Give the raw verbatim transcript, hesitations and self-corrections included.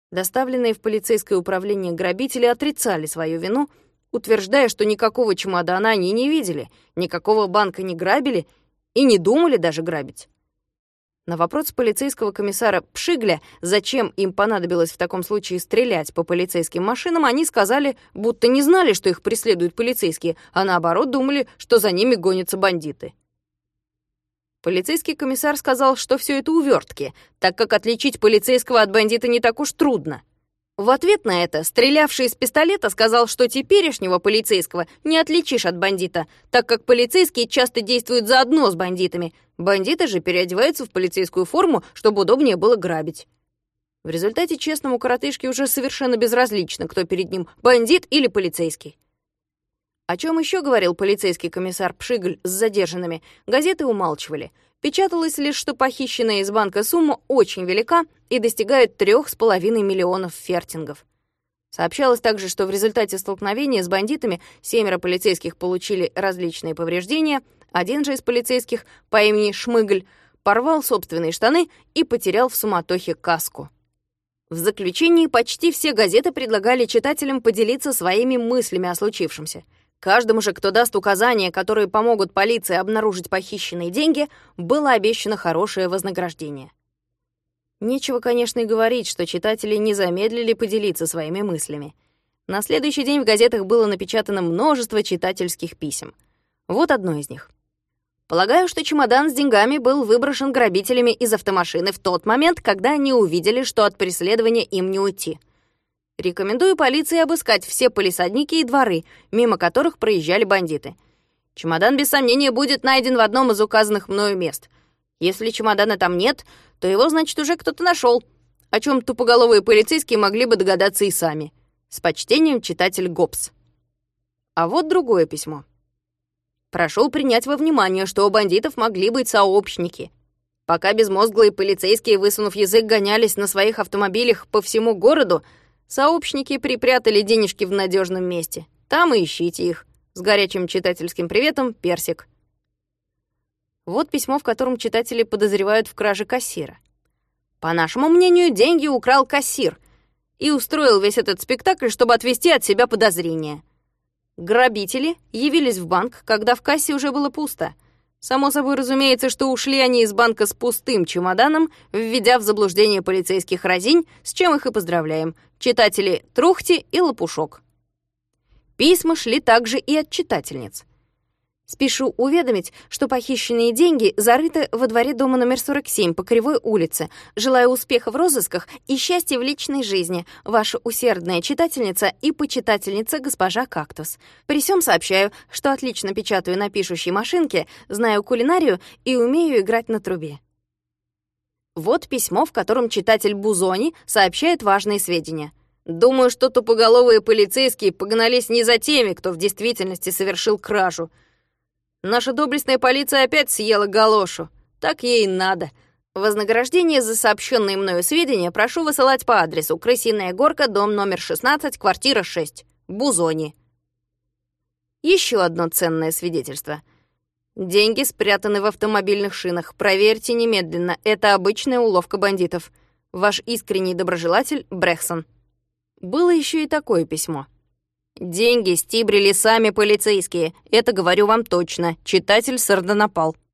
Доставленные в полицейское управление грабители отрицали свою вину, утверждая, что никакого чемодана они не видели, никакого банка не грабили и не думали даже грабить. На вопрос полицейского комиссара Пшигля, зачем им понадобилось в таком случае стрелять по полицейским машинам, они сказали, будто не знали, что их преследуют полицейские, а наоборот думали, что за ними гонятся бандиты. Полицейский комиссар сказал, что все это увертки, так как отличить полицейского от бандита не так уж трудно. В ответ на это стрелявший из пистолета сказал, что теперешнего полицейского не отличишь от бандита, так как полицейские часто действуют заодно с бандитами, бандиты же переодеваются в полицейскую форму, чтобы удобнее было грабить. В результате честному коротышке уже совершенно безразлично, кто перед ним, бандит или полицейский. О чем еще говорил полицейский комиссар Пшигль с задержанными, газеты умалчивали. Печаталось лишь, что похищенная из банка сумма очень велика и достигает трех с половиной миллионов фертингов. Сообщалось также, что в результате столкновения с бандитами семеро полицейских получили различные повреждения, один же из полицейских по имени Шмыгль порвал собственные штаны и потерял в суматохе каску. В заключении почти все газеты предлагали читателям поделиться своими мыслями о случившемся. Каждому же, кто даст указания, которые помогут полиции обнаружить похищенные деньги, было обещано хорошее вознаграждение. Нечего, конечно, и говорить, что читатели не замедлили поделиться своими мыслями. На следующий день в газетах было напечатано множество читательских писем. Вот одно из них. «Полагаю, что чемодан с деньгами был выброшен грабителями из автомашины в тот момент, когда они увидели, что от преследования им не уйти. Рекомендую полиции обыскать все палисадники и дворы, мимо которых проезжали бандиты. Чемодан, без сомнения, будет найден в одном из указанных мною мест. Если чемодана там нет, то его, значит, уже кто-то нашел, о чем тупоголовые полицейские могли бы догадаться и сами. С почтением, читатель Гоббс». А вот другое письмо. «Прошу принять во внимание, что у бандитов могли быть сообщники. Пока безмозглые полицейские, высунув язык, гонялись на своих автомобилях по всему городу, сообщники припрятали денежки в надежном месте. Там и ищите их. С горячим читательским приветом, Персик». Вот письмо, в котором читатели подозревают в краже кассира. «По нашему мнению, деньги украл кассир и устроил весь этот спектакль, чтобы отвести от себя подозрения. Грабители явились в банк, когда в кассе уже было пусто. Само собой разумеется, что ушли они из банка с пустым чемоданом, введя в заблуждение полицейских разинь, с чем их и поздравляем. Читатели Трухти и Лопушок». Письма шли также и от читательниц. «Спешу уведомить, что похищенные деньги зарыты во дворе дома номер сорок семь по Кривой улице. Желаю успеха в розысках и счастья в личной жизни. Ваша усердная читательница и почитательница госпожа Кактус. При сём сообщаю, что отлично печатаю на пишущей машинке, знаю кулинарию и умею играть на трубе». Вот письмо, в котором читатель Бузони сообщает важные сведения. «Думаю, что тупоголовые полицейские погнались не за теми, кто в действительности совершил кражу. Наша доблестная полиция опять съела галошу. Так ей и надо. Вознаграждение за сообщенные мною сведения прошу высылать по адресу Крысиная горка, дом номер шестнадцать, квартира шесть, Бузони». Еще одно ценное свидетельство. «Деньги спрятаны в автомобильных шинах. Проверьте немедленно. Это обычная уловка бандитов. Ваш искренний доброжелатель Брехсон». Было еще и такое письмо. «Деньги стибрили сами полицейские. Это говорю вам точно. Читатель Сардонапал».